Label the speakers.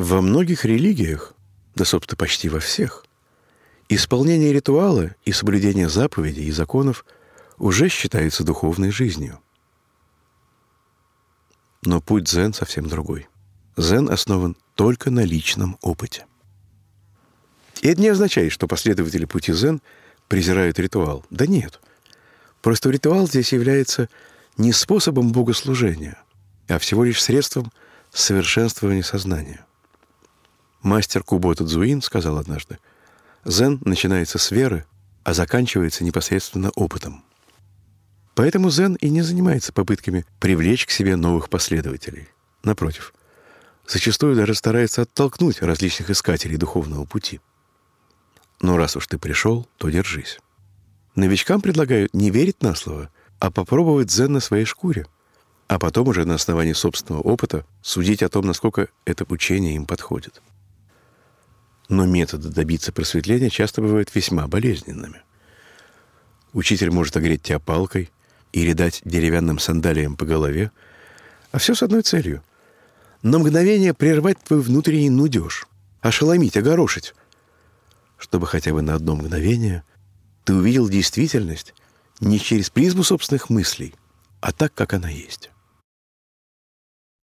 Speaker 1: Во многих религиях, да, собственно, почти во всех, исполнение ритуала и соблюдение заповедей и законов уже считается духовной жизнью. Но путь дзен совсем другой. Дзен основан только на личном опыте. И это не означает, что последователи пути дзен презирают ритуал. Да нет. Просто ритуал здесь является не способом богослужения, а всего лишь средством совершенствования сознания. Мастер Кубота Цзуин сказал однажды: «Дзен начинается с веры, а заканчивается непосредственно опытом». Поэтому дзен и не занимается попытками привлечь к себе новых последователей. Напротив, зачастую даже старается оттолкнуть различных искателей духовного пути. Но раз уж ты пришел, то держись. Новичкам предлагают не верить на слово, а попробовать дзен на своей шкуре, а потом уже на основании собственного опыта судить о том, насколько это учение им подходит. Но методы добиться просветления часто бывают весьма болезненными. Учитель может огреть тебя палкой или дать деревянным сандалиям по голове, а все с одной целью — на мгновение прервать твой внутренний нудеж, ошеломить, огорошить, чтобы хотя бы на одно мгновение ты увидел действительность не через призму собственных мыслей, а так, как она есть.